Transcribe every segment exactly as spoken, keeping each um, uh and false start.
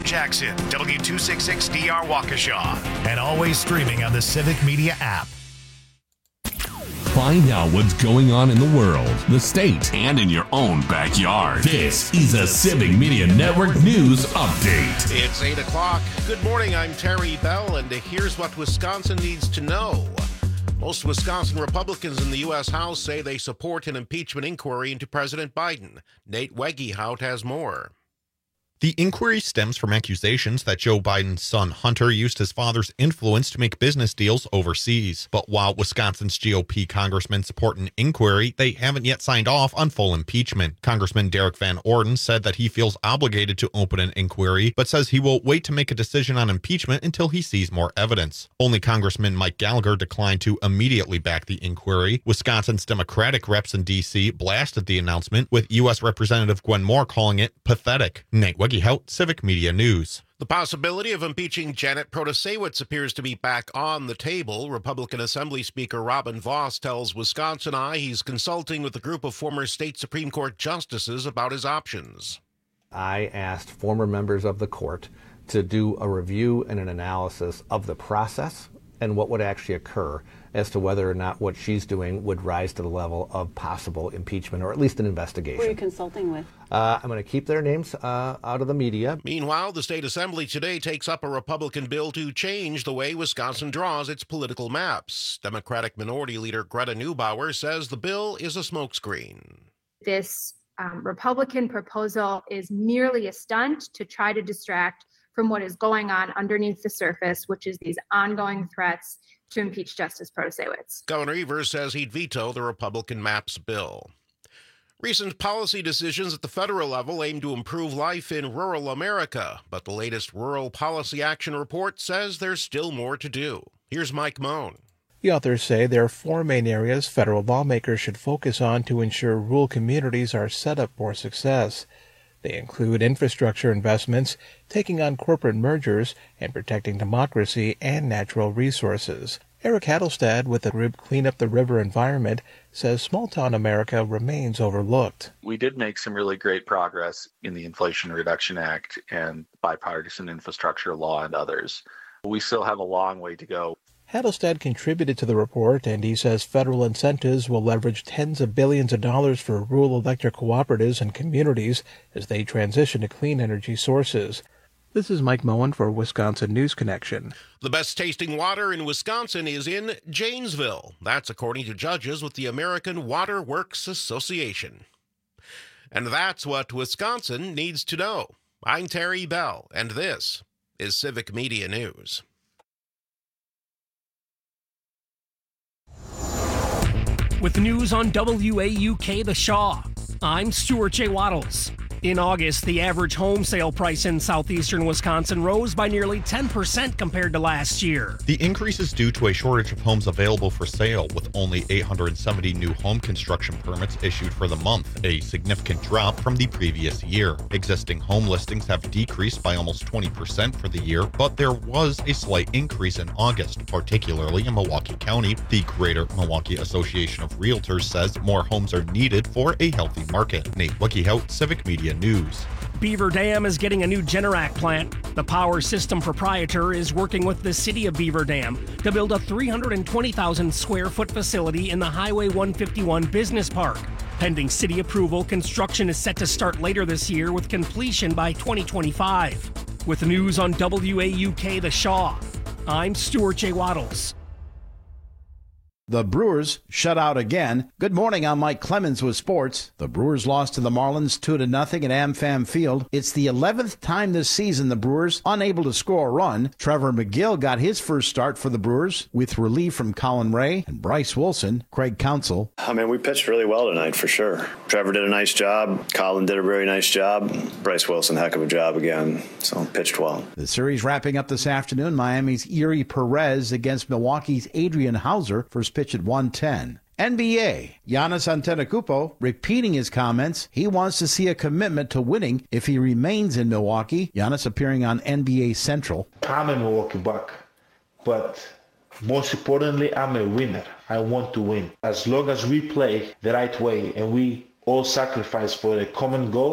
Jackson, W two sixty-six D R Waukesha, and always streaming on the Civic Media app. Find out what's going on in the world, the state, and in your own backyard. This is a Civic Media Network News Update. It's eight o'clock. Good morning, I'm Terry Bell, and here's what Wisconsin needs to know. Most Wisconsin Republicans in the U S House say they support an impeachment inquiry into President Biden. Nate Wegehout has more. The inquiry stems from accusations that Joe Biden's son Hunter used his father's influence to make business deals overseas. But while Wisconsin's G O P congressmen support an inquiry, they haven't yet signed off on full impeachment. Congressman Derek Van Orden said that he feels obligated to open an inquiry, but says he will wait to make a decision on impeachment until he sees more evidence. Only Congressman Mike Gallagher declined to immediately back the inquiry. Wisconsin's Democratic reps in D C blasted the announcement, with U S Representative Gwen Moore calling it pathetic. Nate Wegehout, Civic Media News. The possibility of impeaching Janet Protasiewicz appears to be back on the table. Republican Assembly Speaker Robin Vos tells Wisconsin Eye he's consulting with a group of former state Supreme Court justices about his options. I asked former members of the court to do a review and an analysis of the process and what would actually occur as to whether or not what she's doing would rise to the level of possible impeachment or at least an investigation. Who are you consulting with? Uh, I'm going to keep their names uh, out of the media. Meanwhile, the state assembly today takes up a Republican bill to change the way Wisconsin draws its political maps. Democratic Minority Leader Greta Neubauer says the bill is a smokescreen. This um, Republican proposal is merely a stunt to try to distract from what is going on underneath the surface, which is these ongoing threats to impeach Justice Protasiewicz. Governor Evers says he'd veto the Republican MAPS bill. Recent policy decisions at the federal level aim to improve life in rural America, but the latest Rural Policy Action Report says there's still more to do. Here's Mike Moan. The authors say there are four main areas federal lawmakers should focus on to ensure rural communities are set up for success. They include infrastructure investments, taking on corporate mergers, and protecting democracy and natural resources. Eric Hattelstad with the group Clean Up the River Environment says small-town America remains overlooked. We did make some really great progress in the Inflation Reduction Act and bipartisan infrastructure law and others. We still have a long way to go. Hattelstad contributed to the report, and he says federal incentives will leverage tens of billions of dollars for rural electric cooperatives and communities as they transition to clean energy sources. This is Mike Moen for Wisconsin News Connection. The best tasting water in Wisconsin is in Janesville. That's according to judges with the American Water Works Association. And that's what Wisconsin needs to know. I'm Terry Bell, and this is Civic Media News. With the news on W A U K The Shaw, I'm Stuart J. Waddles. In August, the average home sale price in southeastern Wisconsin rose by nearly ten percent compared to last year. The increase is due to a shortage of homes available for sale, with only eight hundred seventy new home construction permits issued for the month, a significant drop from the previous year. Existing home listings have decreased by almost twenty percent for the year, but there was a slight increase in August, particularly in Milwaukee County. The Greater Milwaukee Association of Realtors says more homes are needed for a healthy market. Nate Wegehout, Civic Media News. Beaver Dam is getting a new Generac plant. The power system proprietor is working with the city of Beaver Dam to build a three hundred twenty thousand square foot facility in the Highway one fifty-one Business Park. Pending city approval, construction is set to start later this year with completion by twenty twenty-five. With news on W A U K The Shaw, I'm Stuart J. Waddles. The Brewers shut out again. Good morning, I'm Mike Clemens with sports. The Brewers lost to the Marlins two to nothing at AmFam Field. It's the eleventh time this season the Brewers unable to score a run. Trevor McGill got his first start for the Brewers with relief from Colin Ray and Bryce Wilson. Craig Counsell. I mean, we pitched really well tonight for sure. Trevor did a nice job. Colin did a very nice job. Bryce Wilson, heck of a job again. So pitched well. The series wrapping up this afternoon. Miami's Erie Perez against Milwaukee's Adrian Hauser. First pitch at one ten. N B A, Giannis Antetokounmpo repeating his comments. He wants to see a commitment to winning if he remains in Milwaukee. Giannis appearing on N B A Central. I'm a Milwaukee Buck, but most importantly, I'm a winner. I want to win. As long as we play the right way and we all sacrifice for a common goal,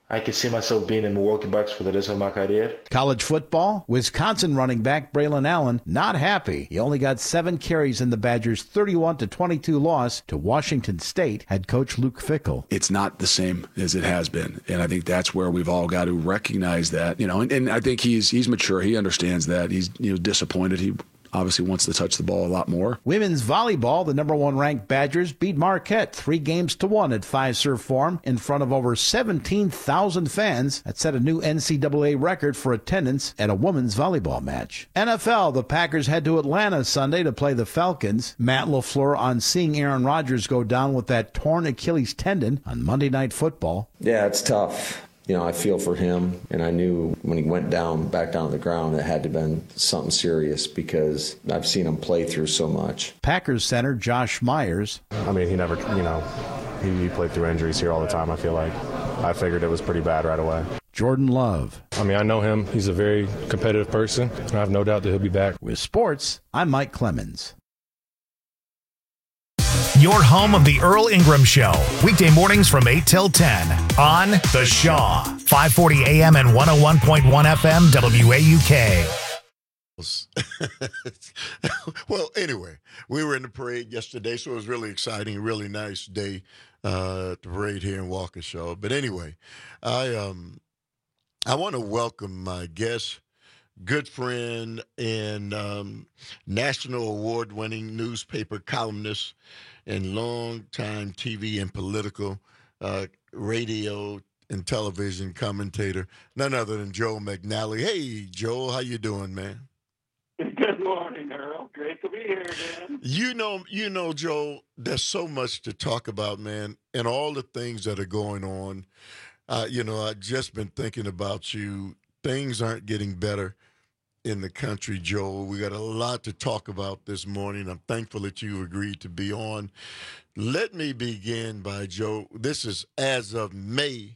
I can see myself being in Milwaukee Bucks for the rest of my career. College football, Wisconsin running back Braylon Allen not happy. He only got seven carries in the Badgers' thirty-one to twenty-two loss to Washington State. Head coach Luke Fickell. It's not the same as it has been, and I think that's where we've all got to recognize that. You know, and, and I think he's he's mature. He understands that. He's you know disappointed. He obviously wants to touch the ball a lot more. Women's volleyball, the number one ranked Badgers beat Marquette three games to one at Fiserv Forum in front of over seventeen thousand fans. That set a new N C double A record for attendance at a women's volleyball match. N F L, the Packers head to Atlanta Sunday to play the Falcons. Matt LaFleur on seeing Aaron Rodgers go down with that torn Achilles tendon on Monday Night Football. Yeah, it's tough. You know, I feel for him, and I knew when he went down, back down to the ground, it had to have been something serious because I've seen him play through so much. Packers center Josh Myers. I mean, he never, you know, he, he played through injuries here all the time, I feel like. I figured it was pretty bad right away. Jordan Love. I mean, I know him. He's a very competitive person, and I have no doubt that he'll be back. With sports, I'm Mike Clemens. Your home of the Earl Ingram Show. Weekday mornings from eight till ten on The Shaw. five forty A M and one oh one point one F M W A U K. Well, anyway, we were in the parade yesterday, so it was really exciting, a really nice day uh, at the parade here in Waukesha. But anyway, I um I want to welcome my guest, good friend, and um, national award-winning newspaper columnist and longtime T V and political uh, radio and television commentator, none other than Joe McNally. Hey, Joe, how you doing, man? Good morning, Earl. Great to be here again. You know, you know, Joe, there's so much to talk about, man, and all the things that are going on. Uh, you know, I've just been thinking about you. Things aren't getting better in the country, Joe. We got a lot to talk about this morning. I'm thankful that you agreed to be on. Let me begin by, Joe, this is as of May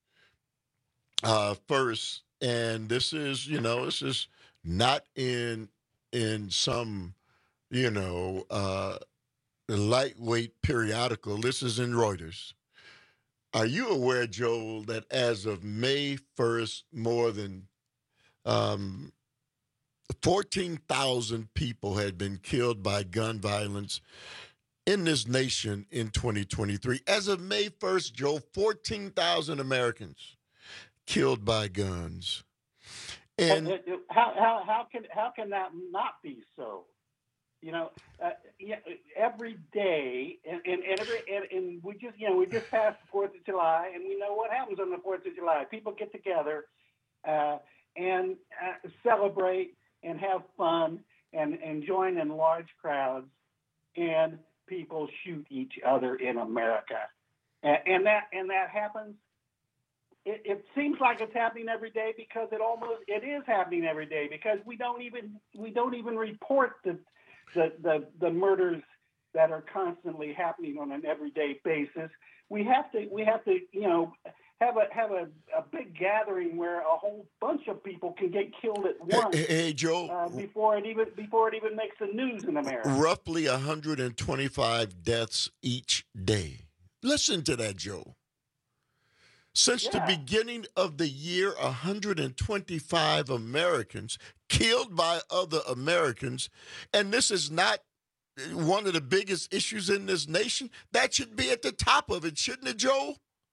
uh, first, and this is, you know, this is not in in some, you know, uh, lightweight periodical. This is in Reuters. Are you aware, Joel, that as of May first, more than um, fourteen thousand people had been killed by gun violence in this nation in twenty twenty-three? As of May first, Joe, fourteen thousand Americans killed by guns. And how how how can how can that not be so? You know, uh, yeah, every day, and, and, and every and, and we just you know we just passed the Fourth of July, and we know what happens on the Fourth of July. People get together uh, and uh, celebrate and have fun and, and join in large crowds, and people shoot each other in America, and, and that and that happens. It, it seems like it's happening every day because it almost it is happening every day because we don't even we don't even report the the the, the murders that are constantly happening on an everyday basis. We have to we have to you know have a have a, a big gathering where a whole bunch of people can get killed at once. Hey, hey Joe, uh, before it even before it even makes the news in America. Roughly one hundred twenty-five deaths each day. Listen to that, Joe. Since yeah. the beginning of the year, one hundred twenty-five Americans killed by other Americans. And this is not one of the biggest issues in this nation. That should be at the top of it, shouldn't it, Joe?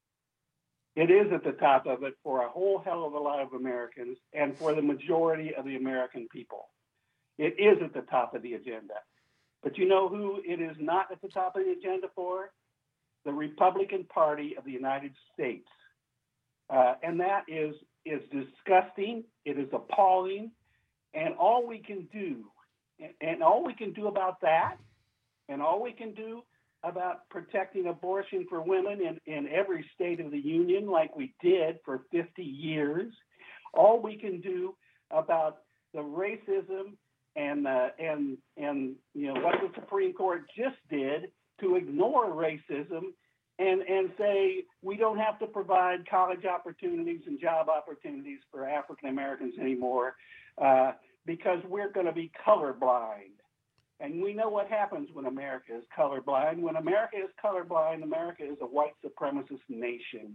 It is at the top of it for a whole hell of a lot of Americans and for the majority of the American people. It is at the top of the agenda. But you know who it is not at the top of the agenda for? The Republican Party of the United States. Uh, and that is is disgusting. It is appalling. And all we can do, and, and all we can do about that, and all we can do about protecting abortion for women in, in every state of the union like we did for fifty years, all we can do about the racism and uh, and and you know what the Supreme Court just did to ignore racism and and say we don't have to provide college opportunities and job opportunities for African Americans anymore uh, because we're going to be colorblind. And we know what happens when America is colorblind. When America is colorblind, America is a white supremacist nation.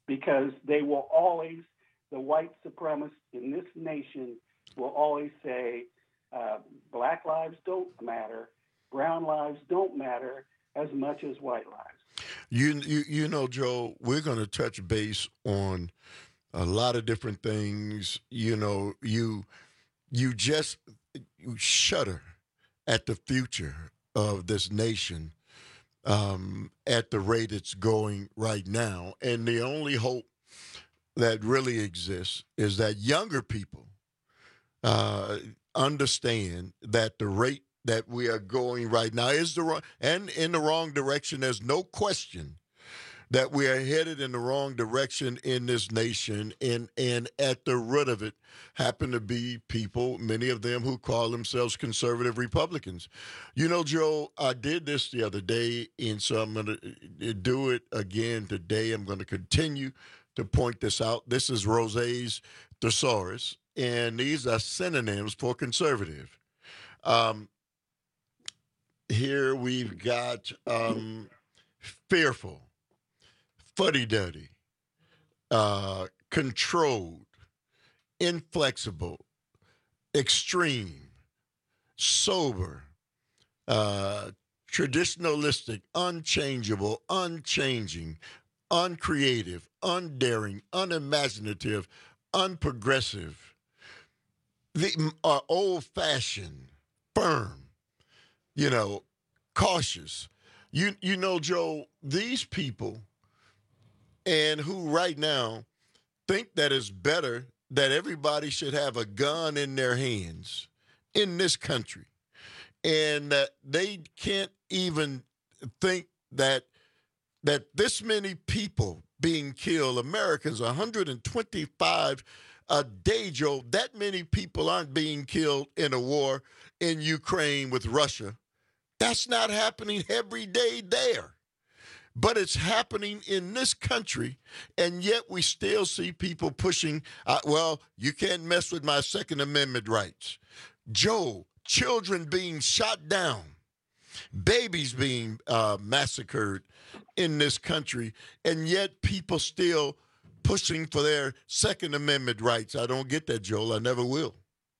because they will always, the white supremacists in this nation will always say, uh, black lives don't matter, brown lives don't matter as much as white lives. You, you, you know, Joe, we're going to touch base on a lot of different things. You know, you, you just you shudder at the future of this nation um, at the rate it's going right now. And the only hope that really exists is that younger people uh, understand that the rate that we are going right now is the wrong and in the wrong direction. There's no question that we are headed in the wrong direction in this nation, and and at the root of it happen to be people, many of them who call themselves conservative Republicans. You know, Joe, I did this the other day, and so I'm going to do it again today. I'm going to continue to point this out. This is Rosé's thesaurus, and these are synonyms for conservative. Um, here we've got um, fearful, fuddy-duddy, uh, controlled, inflexible, extreme, sober, uh, traditionalistic, unchangeable, unchanging, uncreative, undaring, unimaginative, unprogressive, the uh, old-fashioned, firm, you know, cautious. You you know, Joe, these people and who right now think that it's better that everybody should have a gun in their hands in this country, and that they can't even think that that this many people being killed, Americans, one hundred twenty-five a day, Joe, that many people aren't being killed in a war in Ukraine with Russia. That's not happening every day there. But it's happening in this country, and yet we still see people pushing, uh, well, you can't mess with my Second Amendment rights. Joe, children being shot down, babies being uh, massacred in this country, and yet people still pushing for their Second Amendment rights. I don't get that, Joel. I never will.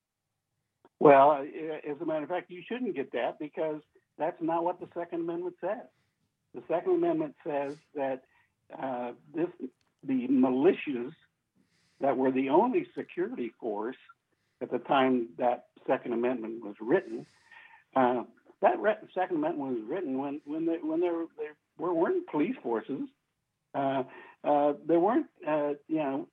Well, as a matter of fact, you shouldn't get that because that's not what the Second Amendment says. The Second Amendment says that uh, this the militias that were the only security force at the time that Second Amendment was written. Uh, that re- Second Amendment was written when when they, when there they were, weren't police forces. Uh, uh, there weren't, uh, you know,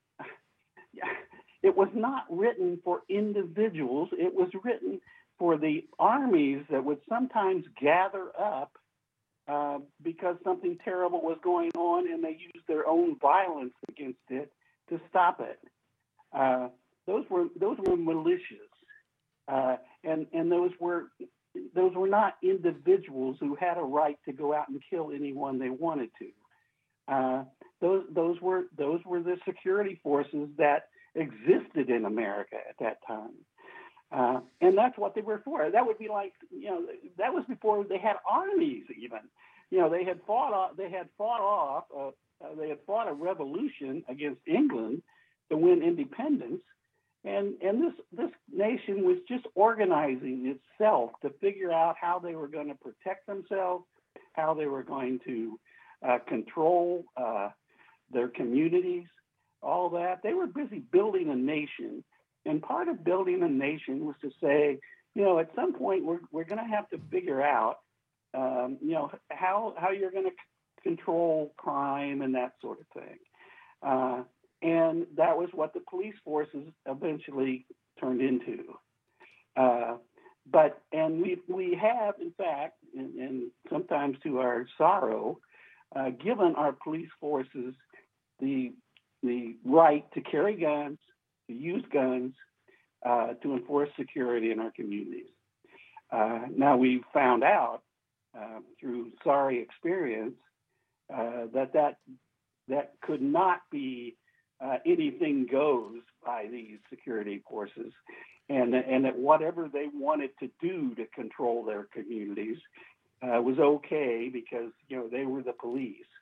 it was not written for individuals. It was written for the armies that would sometimes gather up uh, because something terrible was going on, and they used their own violence against it to stop it. Uh, those were those were militias, uh, and and those were those were not individuals who had a right to go out and kill anyone they wanted to. Uh, those those were those were the security forces that existed in America at that time, uh, and that's what they were for. That would be like, you know, that was before they had armies even. You know, they had fought off, they had fought off, uh, uh, they had fought a revolution against England to win independence, and and this this nation was just organizing itself to figure out how they were going to protect themselves, how they were going to uh, control uh, their communities. All that. They were busy building a nation. And part of building a nation was to say, you know, at some point we're we're going to have to figure out, um, you know, how how you're going to c- control crime and that sort of thing. Uh, and that was what the police forces eventually turned into. Uh, but and we we have, in fact, and, and sometimes to our sorrow, uh, given our police forces the the right to carry guns, to use guns, uh, to enforce security in our communities. Uh, now, we found out uh, through sorry experience uh, that, that that could not be uh, anything goes by these security forces, and, and that whatever they wanted to do to control their communities uh, was okay because, you know, they were the police.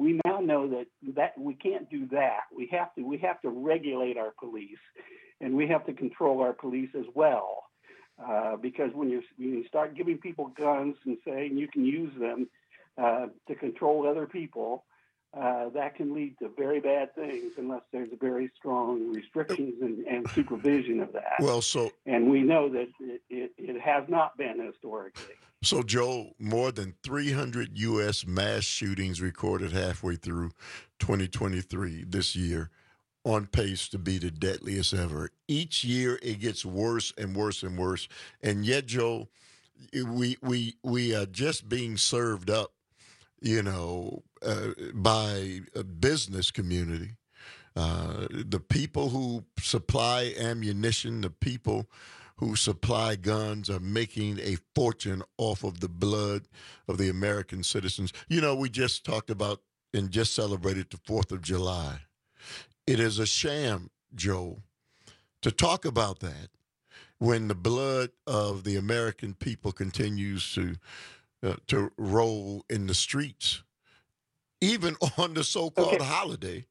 we now know that that we can't do that. We have to we have to regulate our police, and we have to control our police as well. Uh, because when you when you start giving people guns and saying you can use them uh, to control other people, uh, that can lead to very bad things unless there's very strong restrictions and, and supervision of that. Well, so and we know that it, it, it has not been historically. So, Joe, more than three hundred U S mass shootings recorded halfway through twenty twenty-three this year, on pace to be the deadliest ever. Each year it gets worse and worse and worse. And yet, Joe, we we we are just being served up, you know, uh, by a business community. Uh, the people who supply ammunition, the people who supply guns are making a fortune off of the blood of the American citizens. You know, we just talked about and just celebrated the fourth of July. It is a sham, Joe, to talk about that when the blood of the American people continues to uh, to roll in the streets, even on the so-called okay. holiday.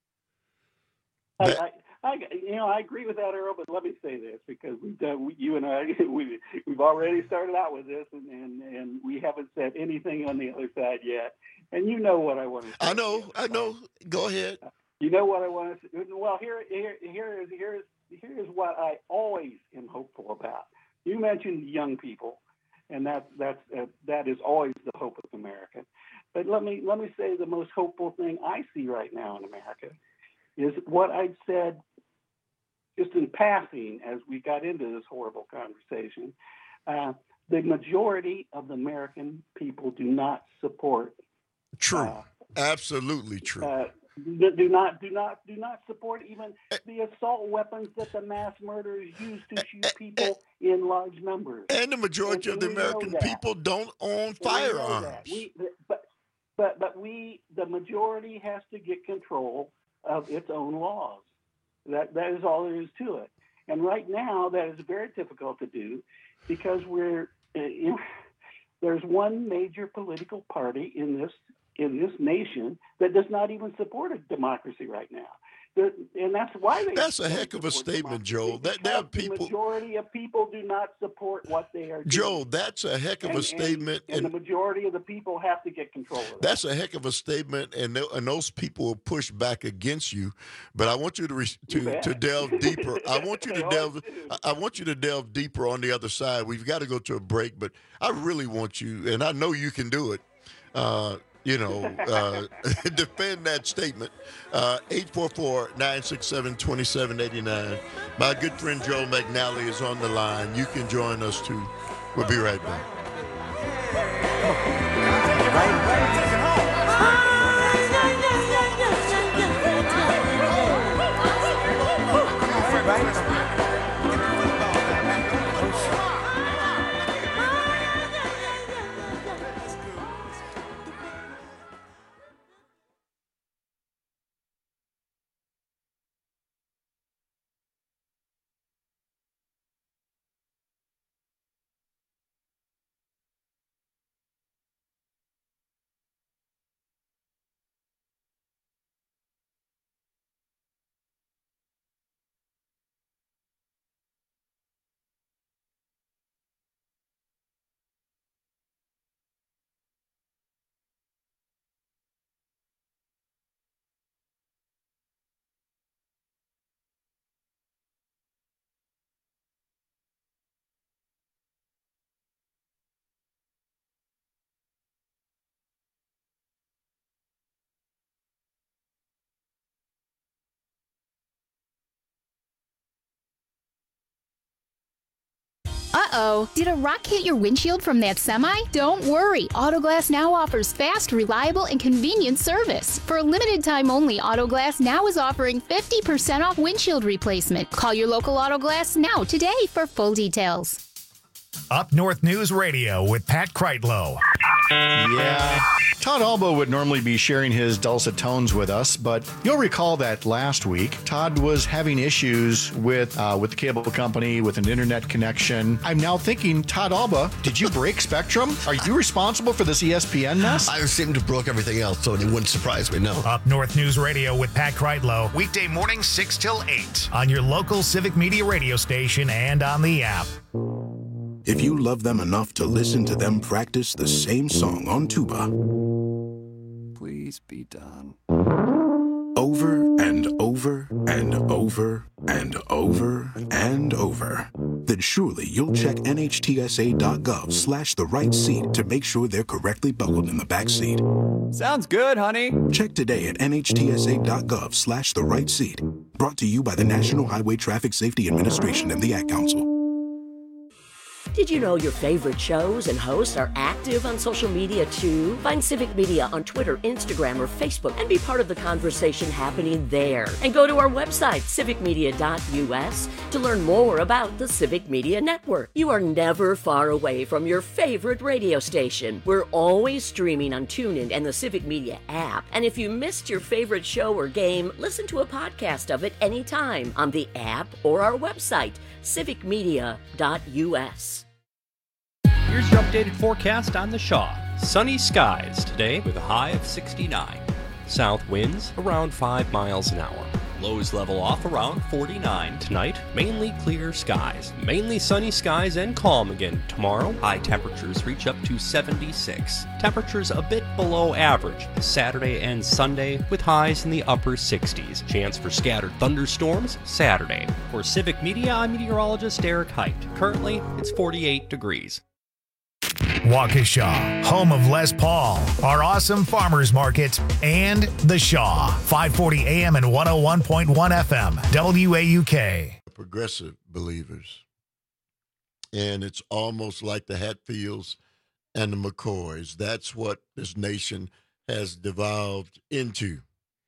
I, That, I, I, you know, I agree with that, Earl. But let me say this, because we've done, we, you and I, we, we've already started out with this, and, and and we haven't said anything on the other side yet. And you know what I want to say. I know, I know. Go ahead. You know what I want to say? Well, here, here, here is here's here's what I always am hopeful about. You mentioned young people, and that that's uh, that is always the hope of America. But let me let me say the most hopeful thing I see right now in America is what I said just in passing as we got into this horrible conversation. Uh, the majority of the American people do not support. True, uh, absolutely true. Uh, Do not, do not, do not support even the assault weapons that the mass murderers use to shoot people in large numbers. And the majority and, of the and American people don't own firearms. We, but, but, but we, the majority has to get control of its own laws. That, that is all there is to it. And right now, that is very difficult to do because we're, uh, you know, there's one major political party in this in this nation that does not even support a democracy right now. There, and that's why they That's a heck of a statement, Joe. That there are people. The majority of people do not support what they are doing. Joe, that's a heck of and, a statement. And, and, and the majority of the people have to get control of that. That's a heck of a statement, and, and those people will push back against you. But I want you to re, to, to delve deeper. I want you to delve. I want you to delve deeper on the other side. We've got to go to a break, but I really want you, and I know you can do it. Uh, You know, uh, defend that statement. Uh, eight four four, nine six seven, two seven eight nine. My good friend Joe McNally is on the line. You can join us too. We'll be right back. Uh-oh, did a rock hit your windshield from that semi? Don't worry, Autoglass Now offers fast, reliable, and convenient service. For a limited time only, Autoglass Now is offering fifty percent off windshield replacement. Call your local Autoglass Now today for full details. Up North News Radio with Pat Kreitlow. Yeah. Todd Alba would normally be sharing his dulcet tones with us, but you'll recall that last week, Todd was having issues with uh, with the cable company, with an internet connection. I'm now thinking, Todd Alba, did you break Spectrum? Are you responsible for this E S P N mess? I seem to have broke everything else, so it wouldn't surprise me, no. Up North News Radio with Pat Kreitlow, weekday mornings six till eight on your local Civic Media radio station and on the app. If you love them enough to listen to them practice the same song on tuba, please be done. Over and over and over and over and over, then surely you'll check nhtsa.gov slash the right seat to make sure they're correctly buckled in the back seat. Sounds good, honey. Check today at nhtsa.gov slash the right seat. Brought to you by the National Highway Traffic Safety Administration and the Ad Council. Did you know your favorite shows and hosts are active on social media too? Find Civic Media on Twitter, Instagram, or Facebook and be part of the conversation happening there. And go to our website, civic media dot u s, to learn more about the Civic Media Network. You are never far away from your favorite radio station. We're always streaming on TuneIn and the Civic Media app. And if you missed your favorite show or game, listen to a podcast of it anytime on the app or our website, civic media dot u s. Here's your updated forecast on the Shaw. Sunny skies today with a high of sixty-nine. South winds around five miles an hour. Lows level off around forty-nine. Tonight, mainly clear skies. Mainly sunny skies and calm again tomorrow. High temperatures reach up to seventy-six. Temperatures a bit below average Saturday and Sunday with highs in the upper sixties. Chance for scattered thunderstorms Saturday. For Civic Media, I'm meteorologist Eric Height. Currently, it's forty-eight degrees. Waukesha, home of Les Paul, our awesome farmers market, and The Shaw, five forty A M and one oh one point one F M, W A U K. Progressive believers. And it's almost like the Hatfields and the McCoys. That's what this nation has devolved into.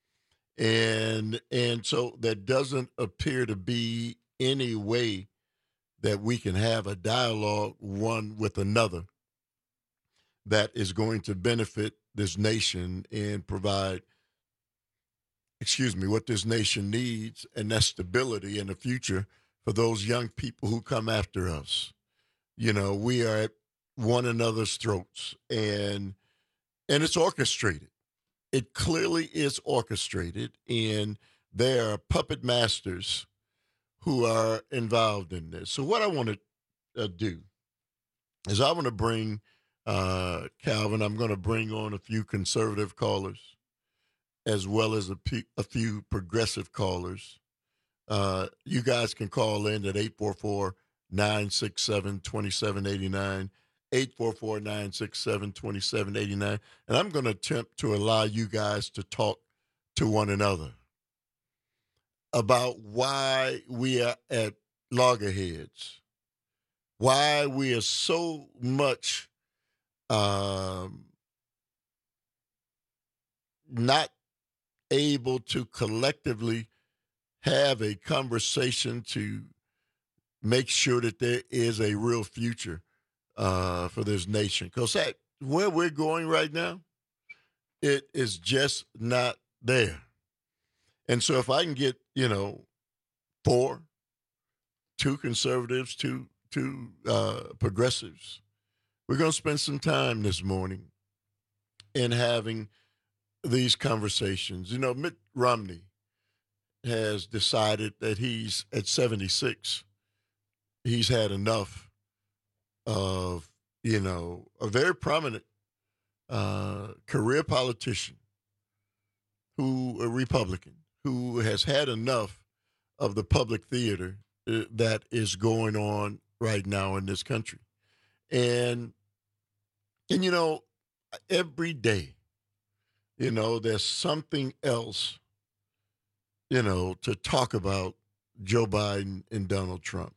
And and so there doesn't appear to be any way that we can have a dialogue one with another that is going to benefit this nation and provide, excuse me, what this nation needs, and that's stability in the future for those young people who come after us. You know, we are at one another's throats, and and it's orchestrated. It clearly is orchestrated, and there are puppet masters who are involved in this. So what I want to uh, do is I want to bring uh, Calvin, I'm going to bring on a few conservative callers as well as a, p- a few progressive callers. Uh, you guys can call in at eight four four, nine six seven, two seven eight nine, eight four four, nine six seven, two seven eight nine. And I'm going to attempt to allow you guys to talk to one another about why we are at loggerheads, why we are so much um, not able to collectively have a conversation to make sure that there is a real future uh, for this nation. Because where we're going right now, it is just not there. And so if I can get, you know, four, two conservatives, two, two uh, progressives, we're going to spend some time this morning in having these conversations. You know, Mitt Romney has decided that he's at seventy-six. He's had enough of, you know, a very prominent uh, career politician who, a Republican, who has had enough of the public theater uh, that is going on right now in this country. And, and you know, every day, you know, there's something else, you know, to talk about Joe Biden and Donald Trump.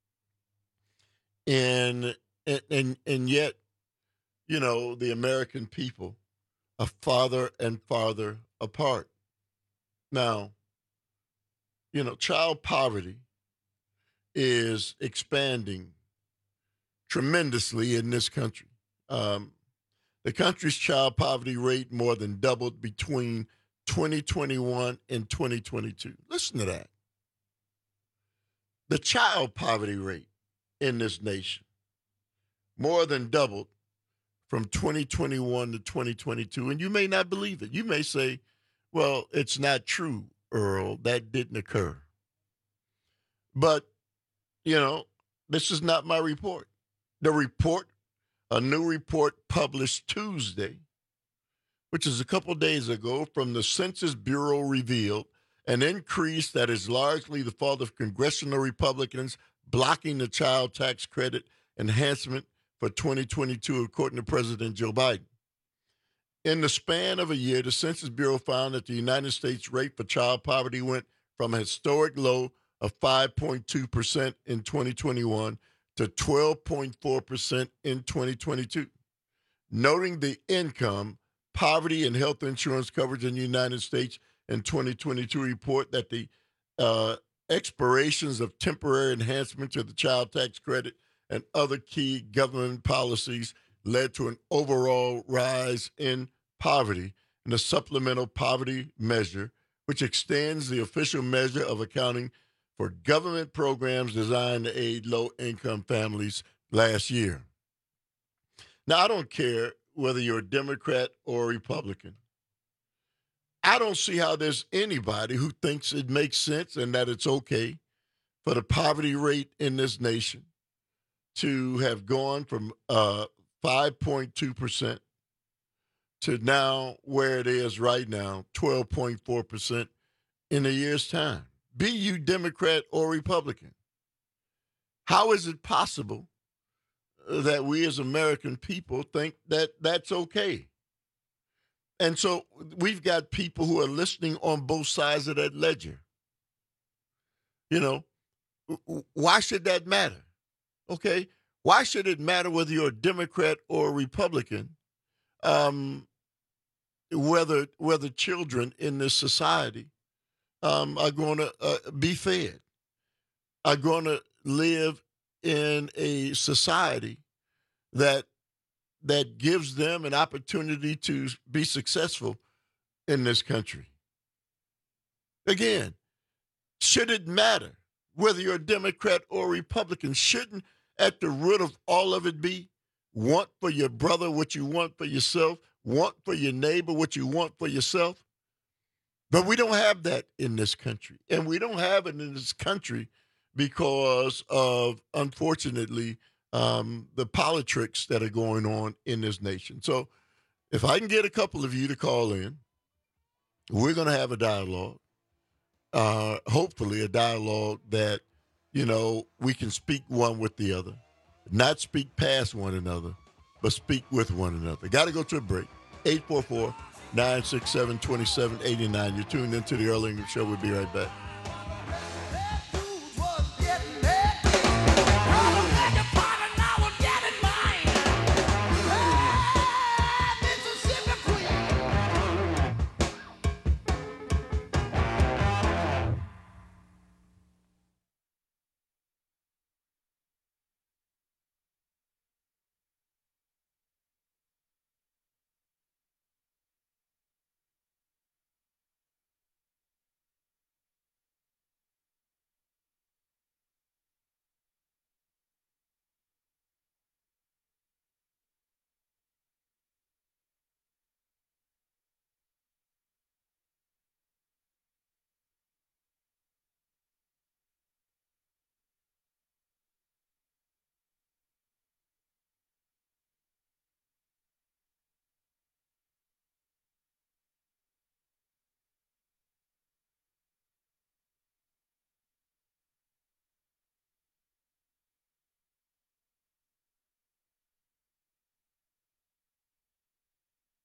And, and, and, and yet, you know, the American people are farther and farther apart. Now, you know, child poverty is expanding tremendously in this country. Um, the country's child poverty rate more than doubled between twenty twenty-one and twenty twenty-two. Listen to that. The child poverty rate in this nation more than doubled from twenty twenty-one to twenty twenty-two. And you may not believe it. You may say, well, it's not true, Earl. That didn't occur. But, you know, this is not my report. The report, a new report published Tuesday, which is a couple days ago, from the Census Bureau, revealed an increase that is largely the fault of congressional Republicans blocking the child tax credit enhancement for twenty twenty-two, according to President Joe Biden. In the span of a year, the Census Bureau found that the United States rate for child poverty went from a historic low of five point two percent in twenty twenty-one to twelve point four percent in twenty twenty-two. Noting the income, poverty, and health insurance coverage in the United States in twenty twenty-two report that the uh, expirations of temporary enhancement to the child tax credit and other key government policies led to an overall rise in poverty. And the supplemental poverty measure, which extends the official measure of accounting for government programs designed to aid low-income families last year. Now, I don't care whether you're a Democrat or a Republican. I don't see how there's anybody who thinks it makes sense and that it's okay for the poverty rate in this nation to have gone from uh, five point two percent to now where it is right now, twelve point four percent in a year's time. Be you Democrat or Republican. How is it possible that we as American people think that that's okay? And so we've got people who are listening on both sides of that ledger. You know, why should that matter? Okay, why should it matter whether you're a Democrat or a Republican, um, whether whether children in this society um, are going to uh, be fed, are going to live in a society that that gives them an opportunity to be successful in this country? Again, should it matter whether you're a Democrat or Republican? Shouldn't at the root of all of it be want for your brother what you want for yourself, want for your neighbor what you want for yourself? But we don't have that in this country. And we don't have it in this country because of, unfortunately, um, the politics that are going on in this nation. So if I can get a couple of you to call in, we're going to have a dialogue, uh, hopefully a dialogue that, you know, we can speak one with the other, not speak past one another, but speak with one another. Got to go to a break. eight four four, nine six seven, two seven eight nine. You're tuned into the Earl Ingram Show. We'll be right back.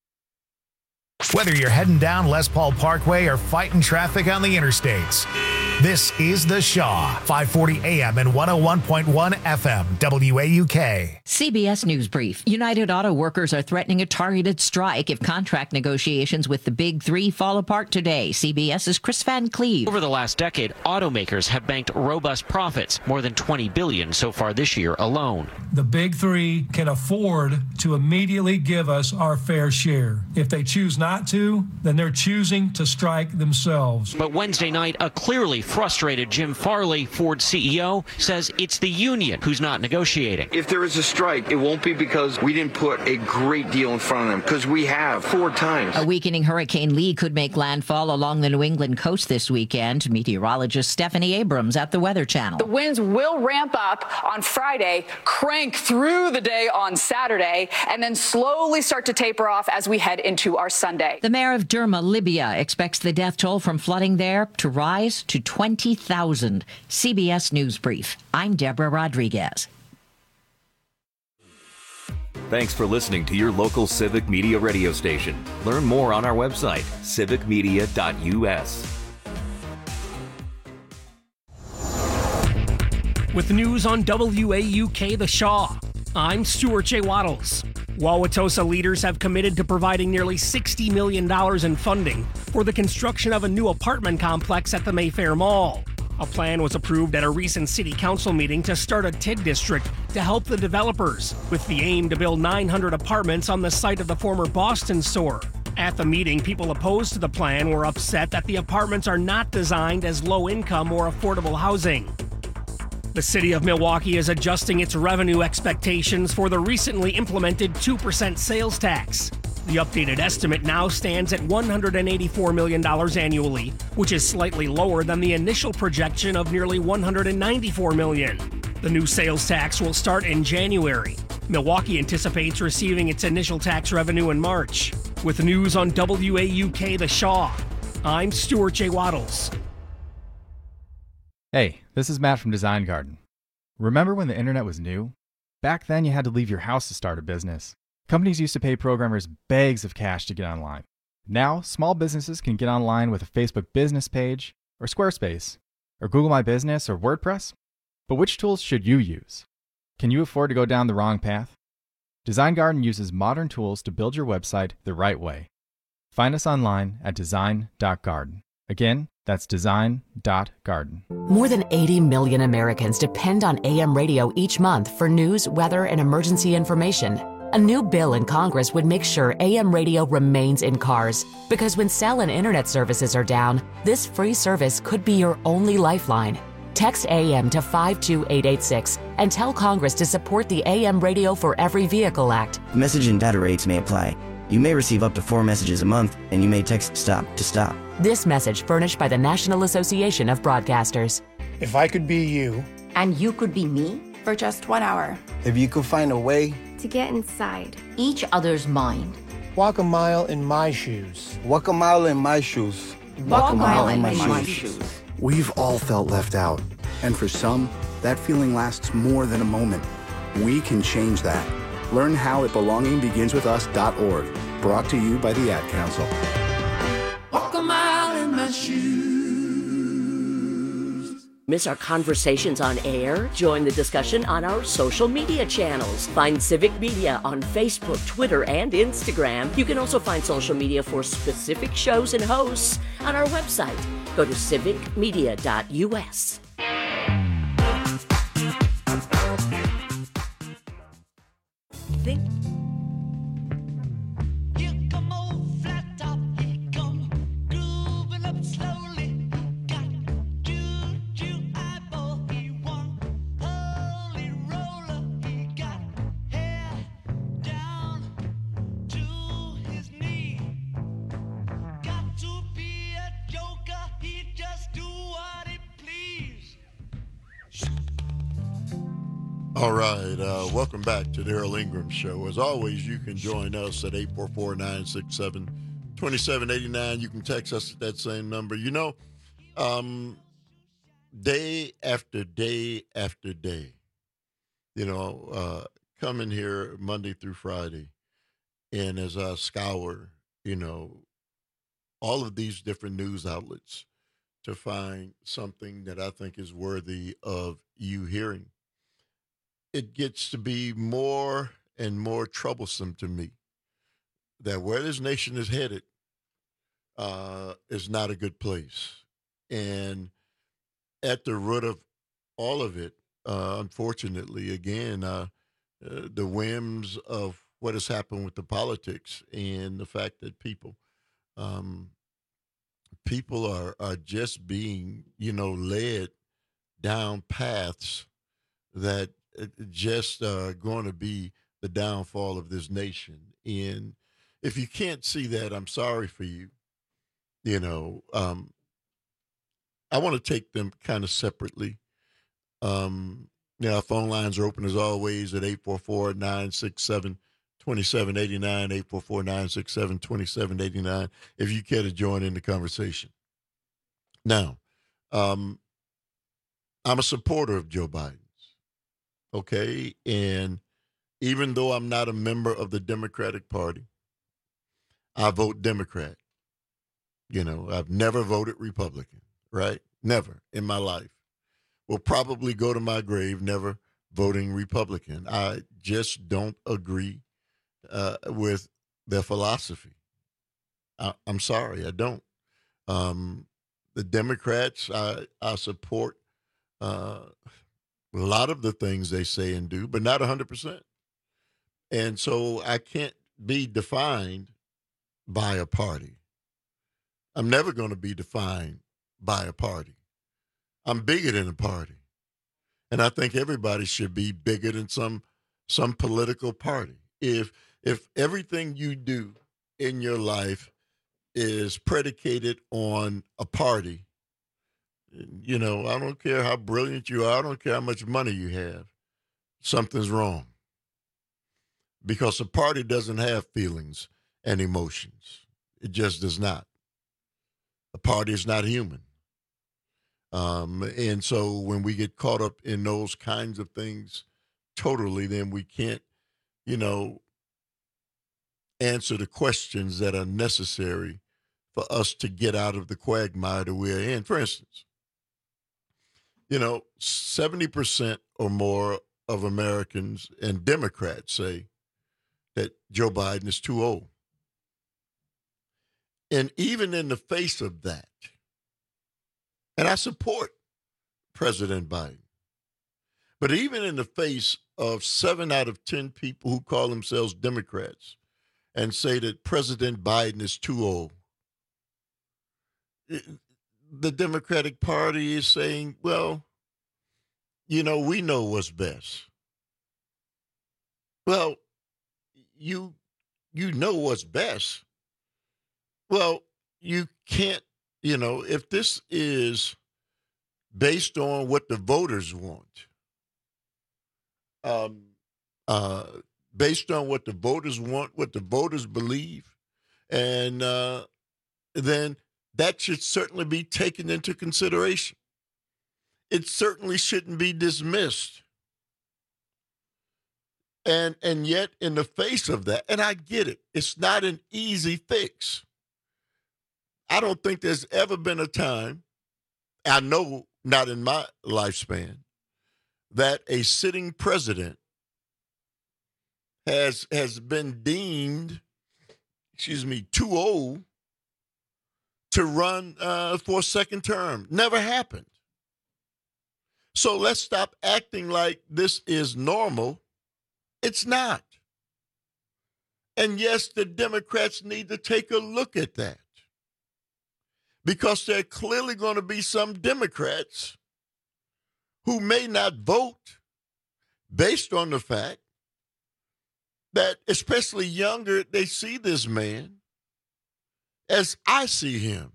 Whether you're heading down Les Paul Parkway or fighting traffic on the interstates, This is The Shaw, five forty A M and one oh one point one F M, W A U K. C B S News Brief. United Auto Workers are threatening a targeted strike if contract negotiations with the Big Three fall apart today. CBS's Chris Van Cleve. Over the last decade, automakers have banked robust profits, more than twenty billion dollars so far this year alone. The Big Three can afford to immediately give us our fair share. If they choose not to, then they're choosing to strike themselves. But Wednesday night, a clearly frustrated Jim Farley, Ford C E O, says it's the union who's not negotiating. If there is a strike, it won't be because we didn't put a great deal in front of them, because we have four times. A weakening Hurricane Lee could make landfall along the New England coast this weekend. Meteorologist Stephanie Abrams at the Weather Channel. The winds will ramp up on Friday, crank through the day on Saturday, and then slowly start to taper off as we head into our Sunday. The mayor of Derma, Libya, expects the death toll from flooding there to rise to twenty thousand. C B S News Brief. I'm Deborah Rodriguez. Thanks for listening to your local Civic Media radio station. Learn more on our website, civic media dot U S. With news on W A U K The Shaw, I'm Stuart J. Waddles. Wauwatosa leaders have committed to providing nearly sixty million dollars in funding for the construction of a new apartment complex at the Mayfair Mall. A plan was approved at a recent city council meeting to start a T I D district to help the developers, with the aim to build nine hundred apartments on the site of the former Boston store. At the meeting, people opposed to the plan were upset that the apartments are not designed as low-income or affordable housing. The city of Milwaukee is adjusting its revenue expectations for the recently implemented two percent sales tax. The updated estimate now stands at one hundred eighty-four million dollars annually, which is slightly lower than the initial projection of nearly one hundred ninety-four million dollars. The new sales tax will start in January. Milwaukee anticipates receiving its initial tax revenue in March. With news on W A U K The Shaw, I'm Stuart J. Waddles. Hey, this is Matt from Design Garden. Remember when the internet was new? Back then you had to leave your house to start a business. Companies used to pay programmers bags of cash to get online. Now, small businesses can get online with a Facebook business page, or Squarespace, or Google My Business, or WordPress. But which tools should you use? Can you afford to go down the wrong path? Design Garden uses modern tools to build your website the right way. Find us online at design dot garden. Again, that's design dot garden. More than eighty million Americans depend on A M radio each month for news, weather, and emergency information. A new bill in Congress would make sure A M radio remains in cars, because when cell and internet services are down, this free service could be your only lifeline. Text A M to five two eight eight six and tell Congress to support the A M Radio for Every Vehicle Act. Message and data rates may apply. You may receive up to four messages a month, and you may text STOP to stop. This message furnished by the National Association of Broadcasters. If I could be you. And you could be me. For just one hour. If you could find a way. To get inside each other's mind. Walk a mile in my shoes. Walk a mile in my shoes. Walk, Walk a mile, mile in my, my shoes. shoes. We've all felt left out. And for some, that feeling lasts more than a moment. We can change that. Learn how at belonging begins with us dot org. Brought to you by the Ad Council. Walk a mile in my shoes. Miss our conversations on air? Join the discussion on our social media channels. Find Civic Media on Facebook, Twitter, and Instagram. You can also find social media for specific shows and hosts on our website. Go to civic media dot U S. Think All right, uh, welcome back to the Earl Ingram Show. As always, you can join us at eight four four, nine six seven, two seven eight nine. You can text us at that same number. You know, um, day after day after day, you know, uh, coming here Monday through Friday, and as I scour, you know, all of these different news outlets to find something that I think is worthy of you hearing. It gets to be more and more troublesome to me that where this nation is headed uh, is not a good place. And at the root of all of it, uh, unfortunately, again, uh, uh, the whims of what has happened with the politics and the fact that people um, people are, are just being, you know, led down paths that just are going to be the downfall of this nation. And if you can't see that, I'm sorry for you. You know, um, I want to take them kind of separately. Um, you know, our phone lines are open as always at eight four four, nine six seven, two seven eight nine, eight four four, nine six seven, two seven eight nine, if you care to join in the conversation. Now, um, I'm a supporter of Joe Biden's, okay? And even though I'm not a member of the Democratic Party, I vote Democrat. You know, I've never voted Republican, right? Never in my life. Will probably go to my grave never voting Republican. I just don't agree uh, with their philosophy. I, I'm sorry, I don't. Um, the Democrats, I, I support uh, a lot of the things they say and do, but not one hundred percent. And so I can't be defined by a party. I'm never going to be defined by a party. I'm bigger than a party. And I think everybody should be bigger than some some political party. If if everything you do in your life is predicated on a party, you know, I don't care how brilliant you are, I don't care how much money you have, something's wrong. Because a party doesn't have feelings and emotions. It just does not. A party is not human. Um, and so when we get caught up in those kinds of things totally, then we can't, you know, answer the questions that are necessary for us to get out of the quagmire that we're in. For instance, you know, seventy percent or more of Americans and Democrats say that Joe Biden is too old. And even in the face of that, and I support President Biden, but even in the face of seven out of ten people who call themselves Democrats and say that President Biden is too old, the Democratic Party is saying, well, you know, we know what's best. Well, you you know what's best. Well, you can't, you know, if this is based on what the voters want, um, uh, based on what the voters want, what the voters believe, and uh, then that should certainly be taken into consideration. It certainly shouldn't be dismissed. And and yet, in the face of that, and I get it, it's not an easy fix. I don't think there's ever been a time, I know not in my lifespan, that a sitting president has has been deemed, excuse me, too old to run uh, for a second term. Never happened. So let's stop acting like this is normal. It's not. And yes, the Democrats need to take a look at that. Because there are clearly going to be some Democrats who may not vote based on the fact that, especially younger, they see this man as I see him.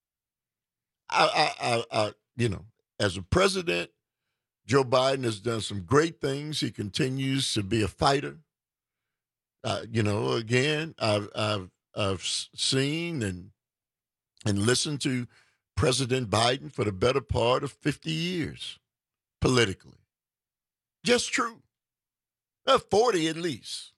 I, I, I, I you know, as a president, Joe Biden has done some great things. He continues to be a fighter. Uh, you know, again, I've, I've, I've seen and and listened to President Biden for the better part of fifty years, politically. Just true. Uh, forty at least.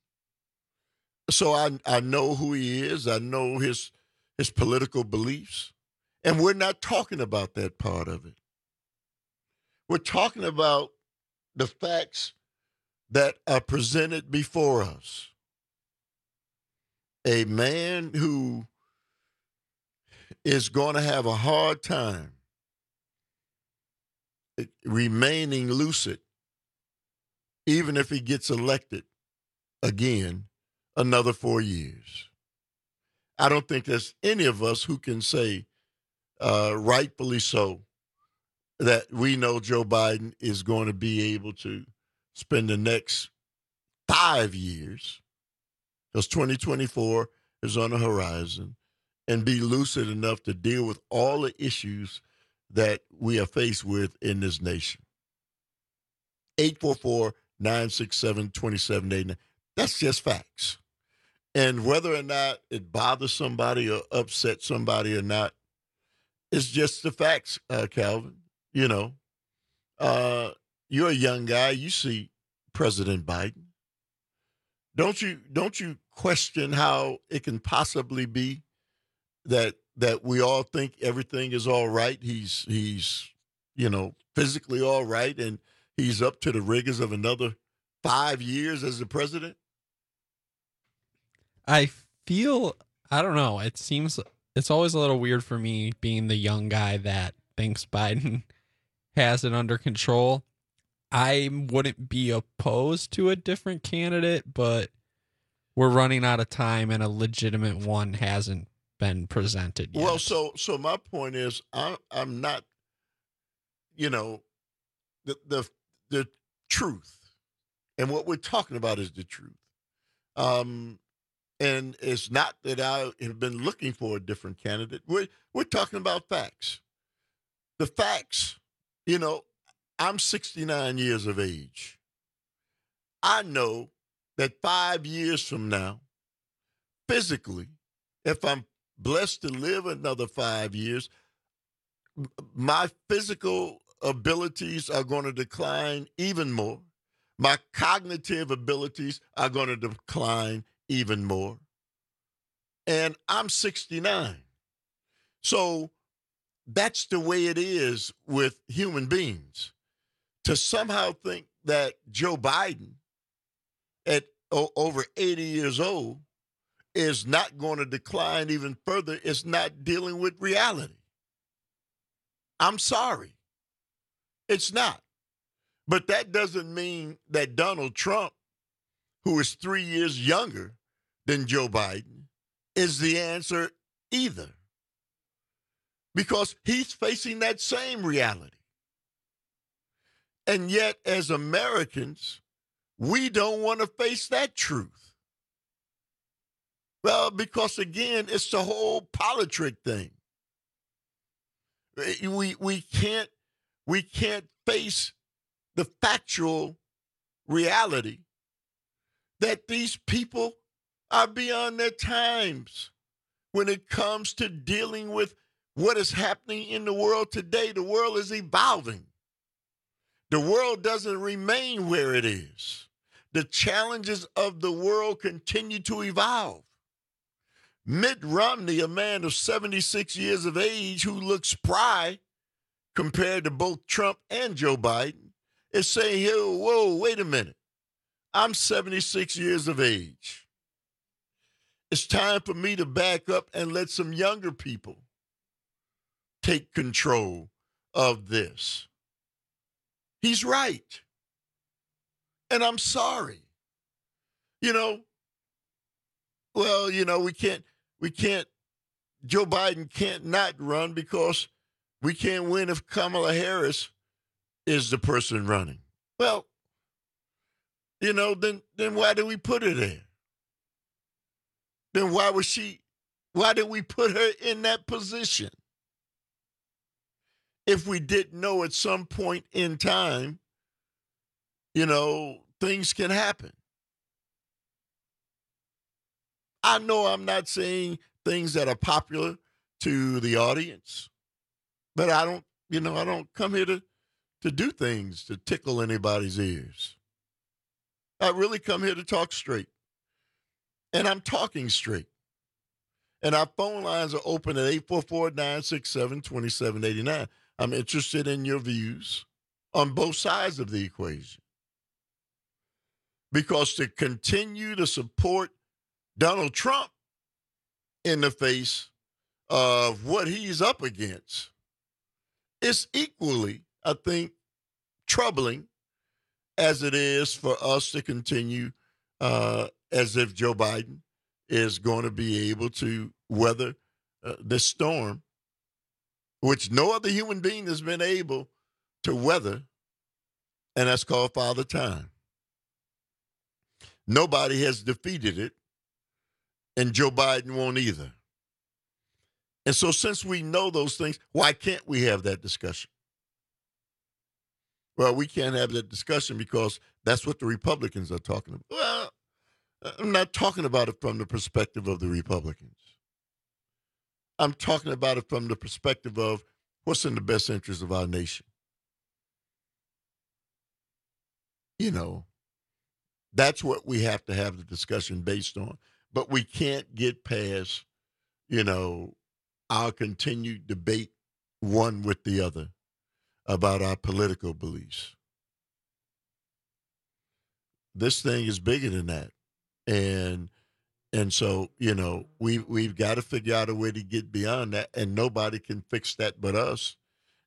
So I I know who he is. I know his his political beliefs. And we're not talking about that part of it. We're talking about the facts that are presented before us. A man who is going to have a hard time remaining lucid, even if he gets elected again another four years. I don't think there's any of us who can say, uh, rightfully so, that we know Joe Biden is going to be able to spend the next five years, because twenty twenty-four is on the horizon, and be lucid enough to deal with all the issues that we are faced with in this nation. eight four four, nine six seven, two seven eight nine. That's just facts. And whether or not it bothers somebody or upsets somebody or not, it's just the facts, uh, Calvin. You know, uh, you're a young guy. You see President Biden. Don't you don't you question how it can possibly be that that we all think everything is all right? He's he's you know physically all right, and he's up to the rigors of another five years as the president. I feel I don't know. It seems it's always a little weird for me being the young guy that thinks Biden has it under control. I wouldn't be opposed to a different candidate, but we're running out of time and a legitimate one hasn't been presented yet. Well, so so my point is I'm I'm not, you know, the the the truth. And what we're talking about is the truth. Um and it's not that I have been looking for a different candidate. We're we're talking about facts. The facts, you know, I'm sixty-nine years of age. I know that five years from now, physically, if I'm blessed to live another five years, my physical abilities are going to decline even more. My cognitive abilities are going to decline even more. And I'm sixty-nine. So that's the way it is with human beings. To somehow think that Joe Biden at o- over eighty years old is not going to decline even further is not dealing with reality. I'm sorry. It's not. But that doesn't mean that Donald Trump, who is three years younger than Joe Biden, is the answer either. Because he's facing that same reality. And yet, as Americans, we don't want to face that truth. Well, because again, it's the whole politic thing. We we can't we can't face the factual reality that these people are beyond their times when it comes to dealing with what is happening in the world today. The world is evolving. The world doesn't remain where it is. The challenges of the world continue to evolve. Mitt Romney, a man of seventy-six years of age who looks spry compared to both Trump and Joe Biden, is saying, hey, whoa, wait a minute. I'm seventy-six years of age. It's time for me to back up and let some younger people take control of this. He's right. And I'm sorry. You know, well, you know, we can't, we can't, Joe Biden can't not run because we can't win if Kamala Harris is the person running. Well, you know, then, then why did we put her there? Then why was she, why did we put her in that position? If we didn't know at some point in time, you know, things can happen. I know I'm not saying things that are popular to the audience, but I don't, you know, I don't come here to, to do things to tickle anybody's ears. I really come here to talk straight. And I'm talking straight. And our phone lines are open at eight four four, nine six seven, two seven eight nine. I'm interested in your views on both sides of the equation. Because to continue to support Donald Trump in the face of what he's up against, it's equally, I think, troubling as it is for us to continue uh, as if Joe Biden is going to be able to weather uh, this storm, which no other human being has been able to weather, and that's called Father Time. Nobody has defeated it, and Joe Biden won't either. And so since we know those things, why can't we have that discussion? Well, we can't have that discussion because that's what the Republicans are talking about. Well, I'm not talking about it from the perspective of the Republicans. I'm talking about it from the perspective of what's in the best interest of our nation. You know, that's what we have to have the discussion based on. But we can't get past, you know, our continued debate one with the other about our political beliefs. This thing is bigger than that. And and so, you know, we, we've got to figure out a way to get beyond that, and nobody can fix that but us,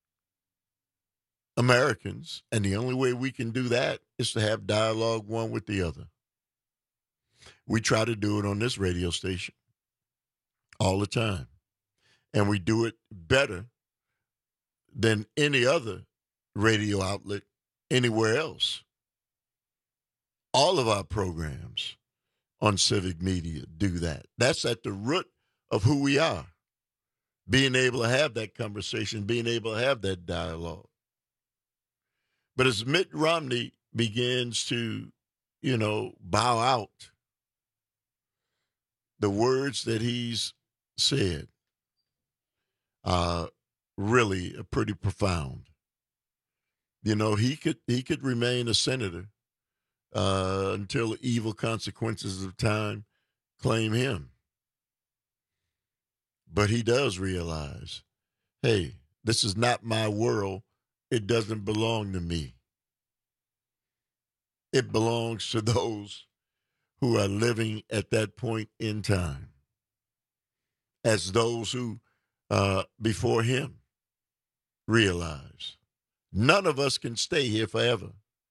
Americans. And the only way we can do that is to have dialogue one with the other. We try to do it on this radio station all the time. And we do it better than any other radio outlet anywhere else. All of our programs on civic media do that. That's at the root of who we are. Being able to have that conversation, being able to have that dialogue. But as Mitt Romney begins to, you know, bow out, the words that he's said are really pretty profound. You know, he could he could remain a senator uh, until the evil consequences of time claim him. But he does realize, hey, this is not my world. It doesn't belong to me. It belongs to those who are living at that point in time, as those who, uh, before him, realize none of us can stay here forever.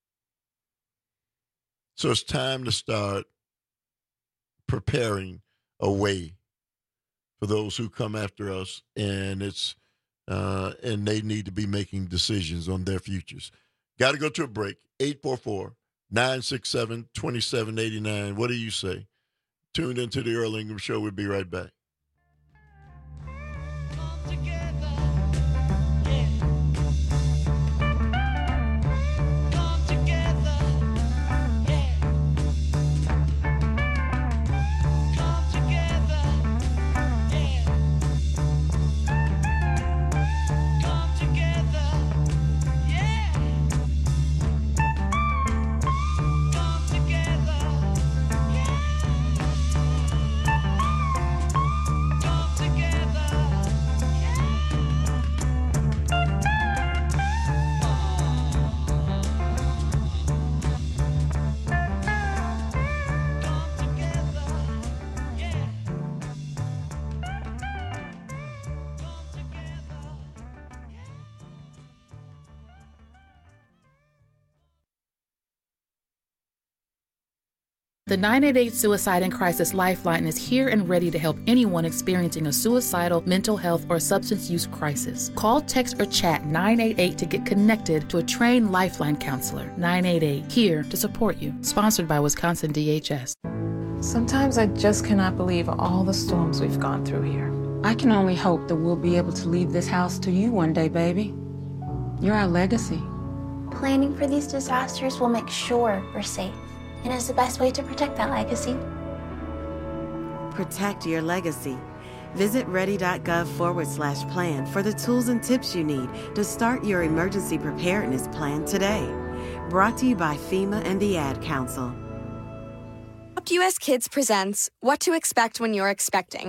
So it's time to start preparing a way for those who come after us, and it's uh, and they need to be making decisions on their futures. Got to go to a break. eight four four, nine six seven, two seven eight nine. What do you say? Tuned into the Earl Ingram Show. We'll be right back. The nine eight eight Suicide and Crisis Lifeline is here and ready to help anyone experiencing a suicidal, mental health, or substance use crisis. Call, text, or chat nine eight eight to get connected to a trained Lifeline counselor. nine eight eight, here to support you. Sponsored by Wisconsin D H S. Sometimes I just cannot believe all the storms we've gone through here. I can only hope that we'll be able to leave this house to you one day, baby. You're our legacy. Planning for these disasters will make sure we're safe. And is the best way to protect that legacy. Protect your legacy. Visit ready.gov forward slash plan for the tools and tips you need to start your emergency preparedness plan today. Brought to you by FEMA and the Ad Council. U S Kids presents What to Expect When You're Expecting.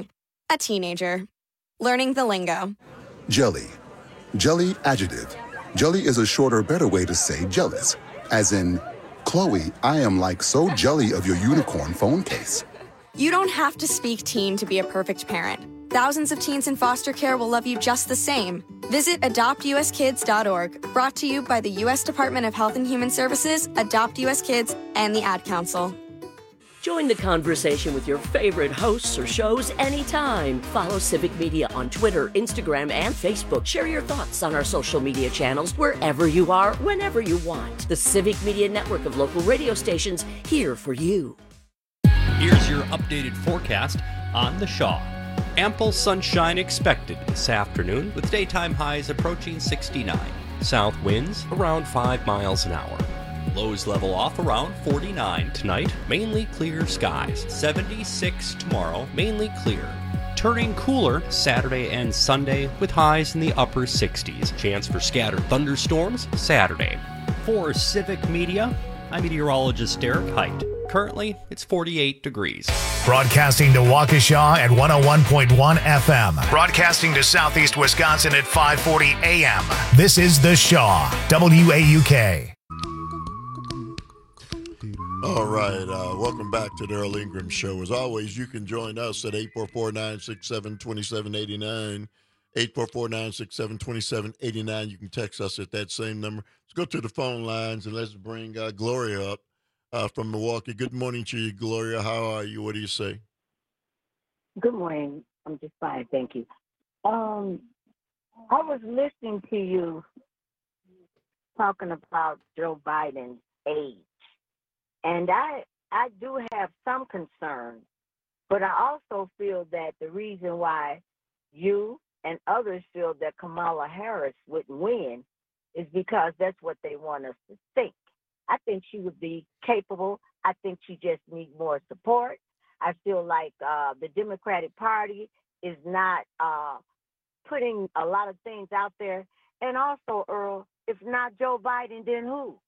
a teenager. Learning the lingo. Jelly. Jelly adjective. Jelly is a shorter, better way to say jealous. As in, Chloe, I am like so jelly of your unicorn phone case. You don't have to speak teen to be a perfect parent. Thousands of teens in foster care will love you just the same. Visit adopt u s kids dot org, brought to you by the U S Department of Health and Human Services, Adopt U S Kids, and the Ad Council. Join the conversation with your favorite hosts or shows anytime. Follow Civic Media on Twitter, Instagram, and Facebook. Share your thoughts on our social media channels wherever you are, whenever you want. The Civic Media network of local radio stations here for you. Here's your updated forecast on the Shaw. Ample sunshine expected this afternoon with daytime highs approaching sixty-nine. South winds around five miles an hour. Lows level off around forty-nine tonight, mainly clear skies. seventy-six tomorrow, mainly clear. Turning cooler Saturday and Sunday with highs in the upper sixties. Chance for scattered thunderstorms Saturday. For Civic Media, I'm meteorologist Derek Height. Currently, it's forty-eight degrees. Broadcasting to Waukesha at one oh one point one F M. Broadcasting to Southeast Wisconsin at five forty A M. This is The Shaw, W A U K. All right. Uh, welcome back to the Earl Ingram Show. As always, you can join us at eight four four, nine six seven, two seven eight nine. eight four four, nine six seven, two seven eight nine. You can text us at that same number. Let's go to the phone lines and let's bring uh, Gloria up uh, from Milwaukee. Good morning to you, Gloria. How are you? What do you say? Good morning. I'm just fine, thank you. Um, I was listening to you talking about Joe Biden's age. And I I do have some concern, but I also feel that the reason why you and others feel that Kamala Harris wouldn't win is because that's what they want us to think. I think she would be capable. I think she just needs more support. I feel like uh, the Democratic Party is not uh, putting a lot of things out there. And also, Earl, if not Joe Biden, then who?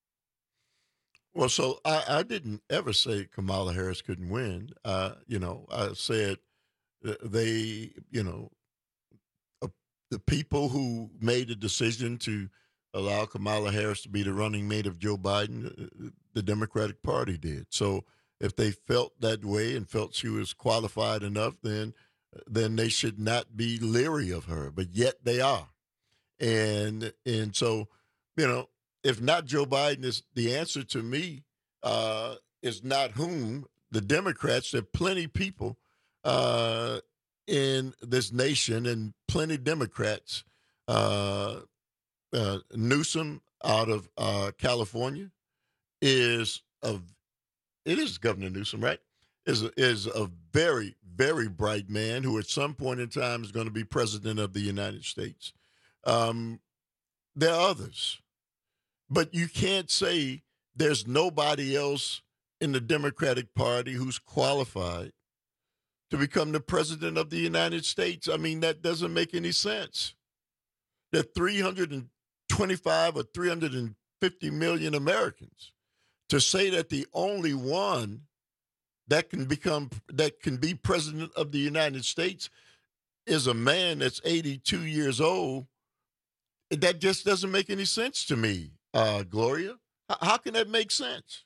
Well, so I, I didn't ever say Kamala Harris couldn't win. Uh, you know, I said they, you know, uh, the people who made the decision to allow Kamala Harris to be the running mate of Joe Biden, uh, the Democratic Party did. So if they felt that way and felt she was qualified enough, then then they should not be leery of her. But yet they are, and and so you know. If not Joe Biden, is the answer to me uh, is not whom. The Democrats, there are plenty of people uh, in this nation and plenty of Democrats. Uh, uh, Newsom out of uh, California is a, it is Governor Newsom, right? Is a, is a very, very bright man who at some point in time is going to be president of the United States. Um, there are others. But you can't say there's nobody else in the Democratic Party who's qualified to become the president of the United States. I mean, that doesn't make any sense. There are three hundred twenty-five or three hundred fifty million Americans. To say that the only one that can become that can be president of the United States is a man that's eighty-two years old, that just doesn't make any sense to me. Uh, Gloria, how can that make sense?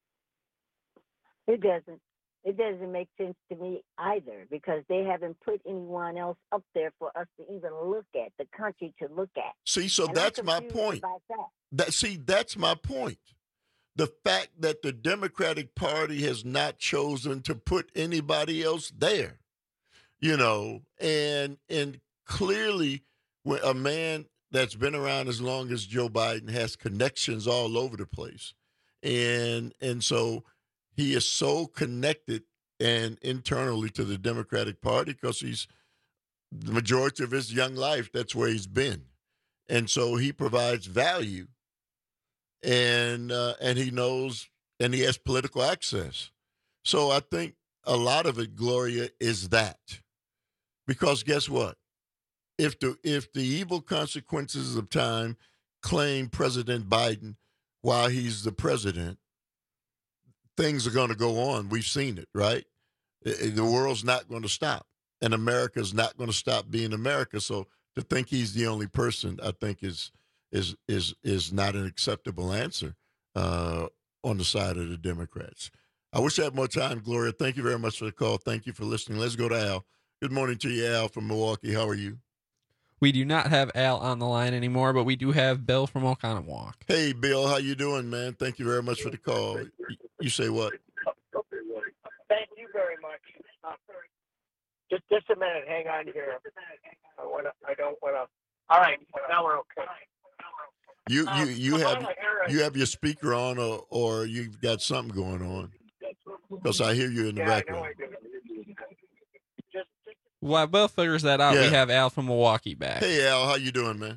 It doesn't. It doesn't make sense to me either because they haven't put anyone else up there for us to even look at, the country to look at. See, so and that's my point. That. That see, that's my point. The fact that the Democratic Party has not chosen to put anybody else there, you know, and and clearly when a man that's been around as long as Joe Biden has connections all over the place. And and so he is so connected and internally to the Democratic Party because he's the majority of his young life, that's where he's been. And so he provides value and uh, and he knows and he has political access. So I think a lot of it, Gloria, is that. Because guess what? If the if the evil consequences of time claim President Biden while he's the president, things are going to go on. We've seen it, right? The world's not going to stop. and America is not going to stop being America. So to think he's the only person, I think is is is is not an acceptable answer uh, on the side of the Democrats. I wish I had more time, Gloria. Thank you very much for the call. Thank you for listening. Let's go to Al. Good morning to you, Al from Milwaukee. How are you? We do not have Al on the line anymore, but we do have Bill from Oconomowoc. Hey, Bill. How you doing, man? Thank you very much for the call. You say what? Thank you very much. Uh, just, just a minute. Hang on here. I want to. I don't want to. All right. Now we're okay. You Um, you you have Kamala Harris- you have your speaker on, or or you've got something going on, because I hear you in the Yeah, I know background. I do. Just, While Bill figures that out, Yeah. we have Al from Milwaukee back. Hey, Al, how you doing, man?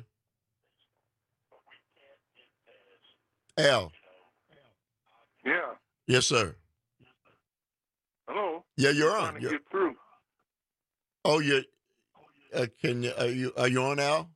Al. Yeah. Yes, sir. Hello. Yeah, you're I'm on. trying to You're- get through. oh, you uh, can you are you are you on, Al?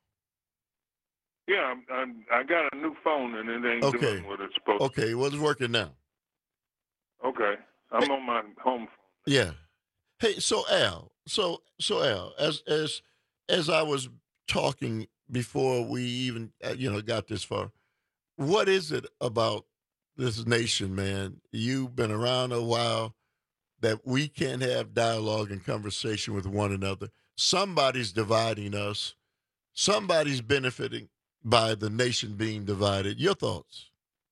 Yeah, I'm, I'm, I got a new phone and it ain't Okay. doing what it's supposed Okay, well, it's working now. to. Okay. I'm on my home phone. Yeah. Hey, so Al, so so Al, as as as I was talking before we even uh, you know got this far, what is it about this nation, man? You've been around a while, that we can't have dialogue and conversation with one another. Somebody's dividing us. Somebody's benefiting by the nation being divided. Your thoughts?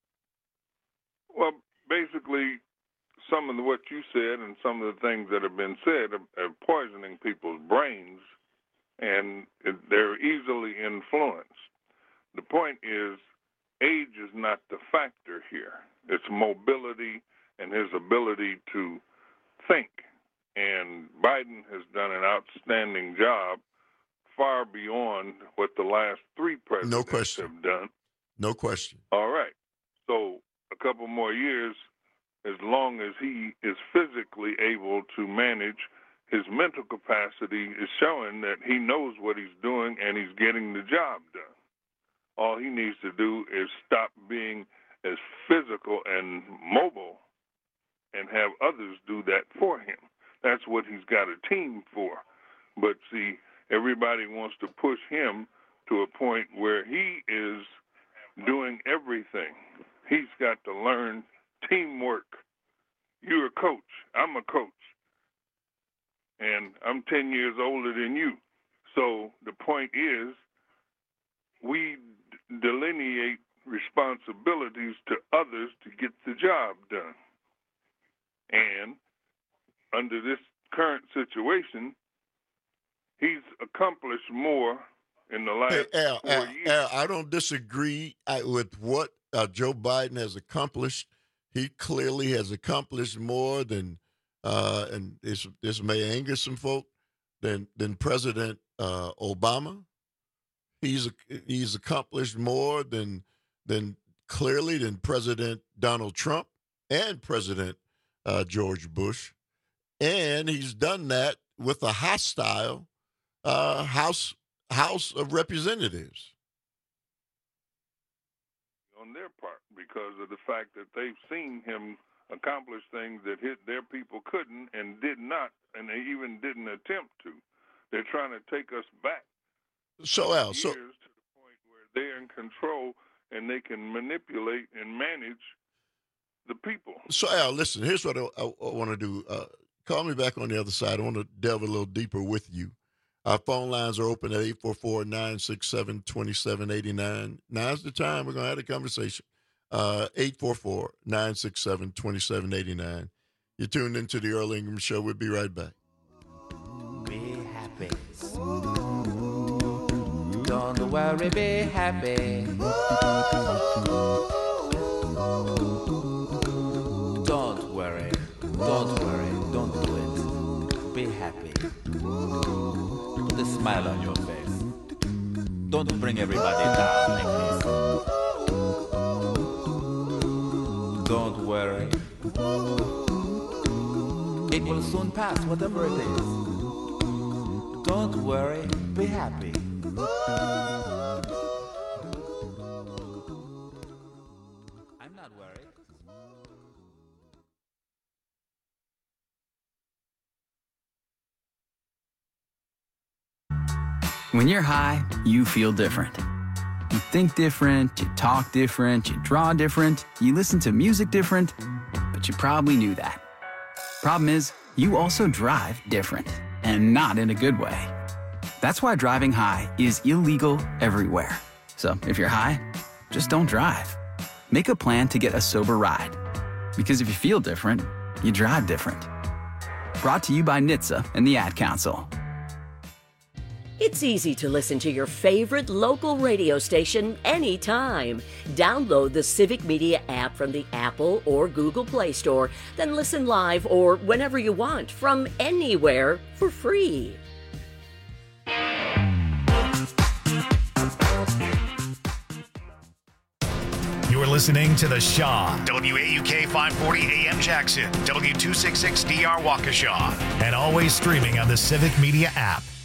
Well, basically, some of the, what you said and some of the things that have been said are, are poisoning people's brains, and it, they're easily influenced. The point is, age is not the factor here. It's mobility and his ability to think. And Biden has done an outstanding job, far beyond what the last three presidents No question. have done. No question. All right. So a couple more years, as long as he is physically able to manage, his mental capacity is showing that he knows what he's doing and he's getting the job done. All he needs to do is stop being as physical and mobile and have others do that for him. That's what he's got a team for. But see, everybody wants to push him to a point where he is doing everything. He's got to learn teamwork. You're a coach. I'm a coach. And I'm ten years older than you. So the point is, we d- delineate responsibilities to others to get the job done. And under this current situation, he's accomplished more in the last Hey, Al, four Al, years. Al, I don't disagree I, with what uh, Joe Biden has accomplished. He clearly has accomplished more than, uh, and this this may anger some folk, than than President uh, Obama. He's he's accomplished more than than clearly than President Donald Trump and President uh, George Bush, and he's done that with a hostile uh, House House of Representatives. On their part, because of the fact that they've seen him accomplish things that his, their people couldn't and did not, and they even didn't attempt to. They're trying to take us back So Al, years so to the point where they're in control and they can manipulate and manage the people. so Al, listen. Here's what I, I, I want to do. Uh, call me back on the other side. I want to delve a little deeper with you. Our phone lines are open at eight four four, nine six seven, two seven eight nine. Now's the time. We're going to have a conversation. Uh, eight four four, nine six seven, two seven eight nine. You're tuned into the Earl Ingram Show. We'll be right back. Be happy. Don't worry, be happy. Don't worry, don't worry, don't do it. Be happy. Put a smile on your face. Don't bring everybody down like this. Don't worry. It will soon pass, whatever it is. Don't worry, be happy. When you're high, you feel different. You think different, you talk different, you draw different, you listen to music different, but you probably knew that. Problem is, you also drive different, and not in a good way. That's why driving high is illegal everywhere. So if you're high, just don't drive. Make a plan to get a sober ride. Because if you feel different, you drive different. Brought to you by N H T S A and the Ad Council. It's easy to listen to your favorite local radio station anytime. Download the Civic Media app from the Apple or Google Play Store, then listen live or whenever you want from anywhere for free. You're listening to The Shaw, W A U K five forty A M Jackson, W two sixty-six D R Waukesha, and always streaming on the Civic Media app.